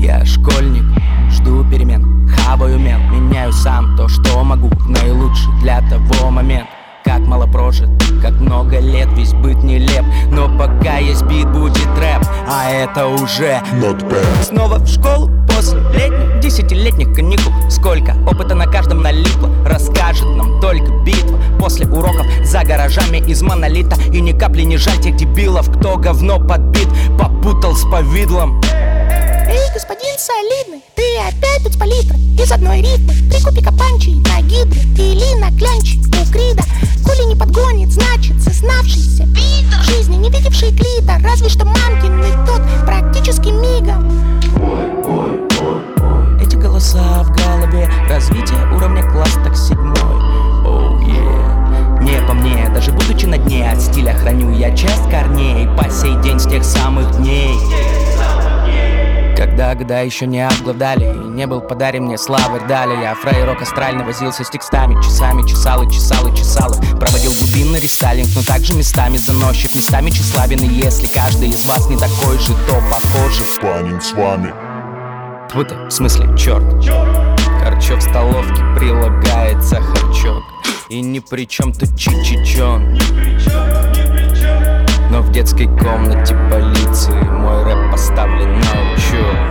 Я школьник, жду перемен, хаваю мел, меняю сам то, что могу, наилучший для того момент. Как мало прожит, как много лет, весь быт нелеп, но пока есть бит, будет рэп, а это уже not bad. Снова в школу после летних 10-летних каникул. Сколько опыта на каждом налипло, расскажет нам только битва. После уроков за гаражами из монолита. И ни капли не жаль тех дебилов, кто говно подбит, попутал с повидлом. Эй, господин солидный, ты опять тут с палитрой. Из одной рифмы три кубика панчи на гидре или на клянчи у Крида. Коли не подгонит, значит сознавшийся в жизни не видевший клита. Разве что мамкин и тот практически мигом. Эти голоса в голове, развитие уровня класс так 7. Oh, yeah. Не по мне, даже будучи на дне, от стиля храню я часть корней. По сей день с тех самых дней, когда года еще не обглодали, и не был подарен мне славы дали. Я фрей-рок астральный возился с текстами, часами чесал и чесал и чесал их. Проводил глубинный рестайлинг, но также местами заносчив, местами тщеславен. И если каждый из вас не такой же, то похоже Панин с вами. Тьфу ты, в смысле, черт. Корчо в столовке прилагается харчок. И ни при чем тут чичичон. Но в детской комнате полиции мой рэп поставлен на учет.